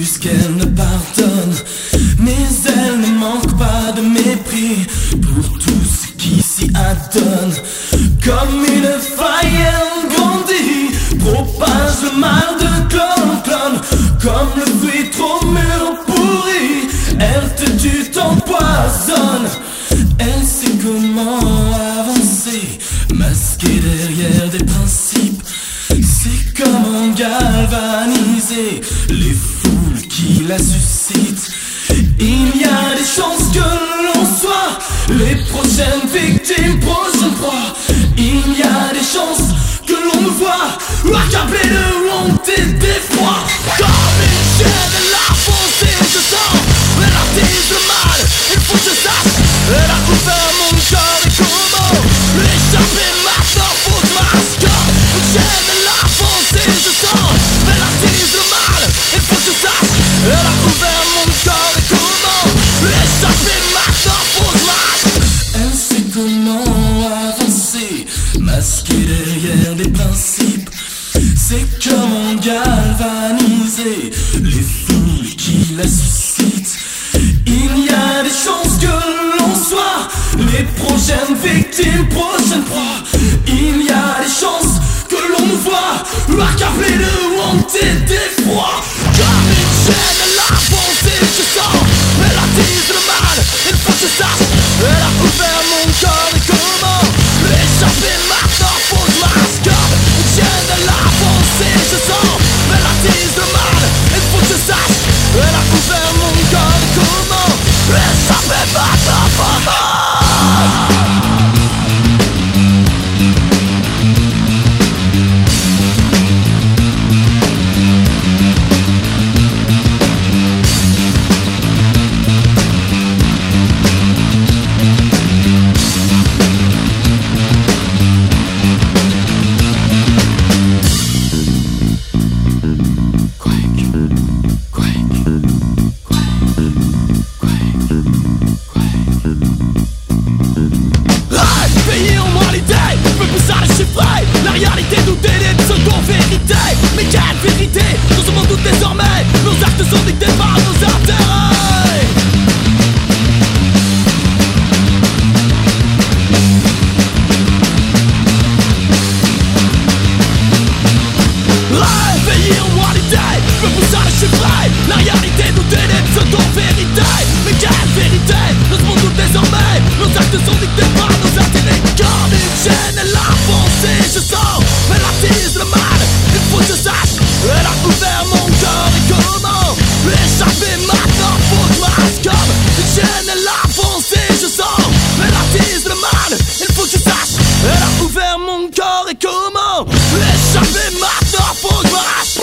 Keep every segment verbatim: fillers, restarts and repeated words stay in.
plus qu'elle ne pardonne, mais elle ne manque pas de mépris pour tout ce qui s'y adonne. Comme une faille elle grandit, propage le mal de clone en clone. Comme le fruit trop mûr pourri, elle te tue, t'empoisonne. Elle sait comment avancer, masquée derrière des principes. C'est comment galvaniser les foules qui la suscitent. Il y a des chances que l'on soit les prochaines victimes, prochaines proies. Il y a des chances que l'on me voit accablé de honte et d'effroi. Comme une chaîne, elle a foncé, je sens, elle attise le mal, il faut que je sache. Elle a couvert mon corps et comment l'échapper maintenant, faut que je marche. Comme une chaîne, elle a foncé, je sens, elle attise le mal, il faut que je sache. Elle a couvert mon corps et comment l'échapper maintenant, faut que je marche. Elle sait comment avancer, masquée derrière des principes. C'est comment galvaniser les foules qui la suscitent. Il y a des chances que l'on soit les prochaines victimes, prochaines proies. Il y a des chances que l'on nous voit accablés de honte et d'effroi. Comme une chaîne, elle a foncé, je sens, elle attise le mal, il faut que je sache. Elle a couvert mon corps et comment l'échapper maintenant, faut que je marche. Comme une chaîne, elle a foncé, je sens, elle attise le mal, il faut que je sache. Elle a couvert mon corps et comment l'échapper maintenant, faut que je marche. La réalité nous délie de pseudo-vérité. Mais quelle vérité? Dans ce monde où désormais nos actes sont dictés par nos intérêts. Réveillez en moi l'idée, je peux pousser à déchiffrer. La réalité nous délie de pseudo-vérité. Mais quelle vérité? Dans ce monde où désormais nos actes sont dictés par nos intérêts. Comme une chaîne, elle a foncé, je sens, elle attise le mal, il faut que je sache. Elle a couvert mon corps et comment l'échapper maintenant, faut que je marche. Comme une chaîne, elle a foncé, je sens, elle attise le mal, il faut que je sache. Elle a couvert mon corps et comment l'échapper maintenant, faut que je marche.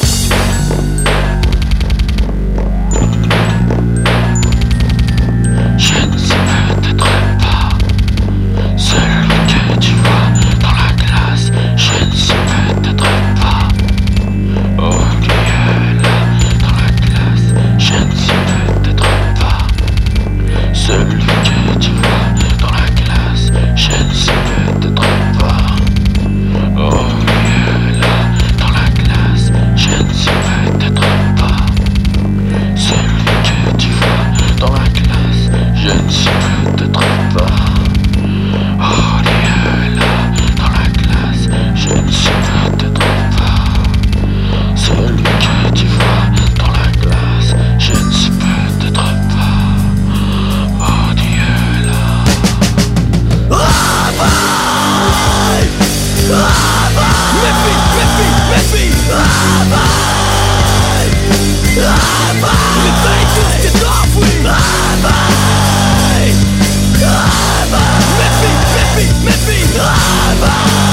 Je ne sais peut-être pas celui que tu vois dans la glace. Je ne sais peut-être pas oh qui est là dans la glace. Je ne sais peut-être pas celui que tu vois dans la glace. Je ne sais peut-être pas oh qui est là dans la glace. Je ne sais peut-être pas celui que tu vois dans la glace. Je ne sais peut-être pas oh qui est là dans la glace. Je ne sais peut-être pas celui que tu vois dans la glace. Je ne sais peut-être pas oh qui est là. Travail, travail, méfie, méfie, méfie. Travail, travail, réveille tout ce qui est enfoui. Travail, travail, méfie, méfie, méfie. Travail.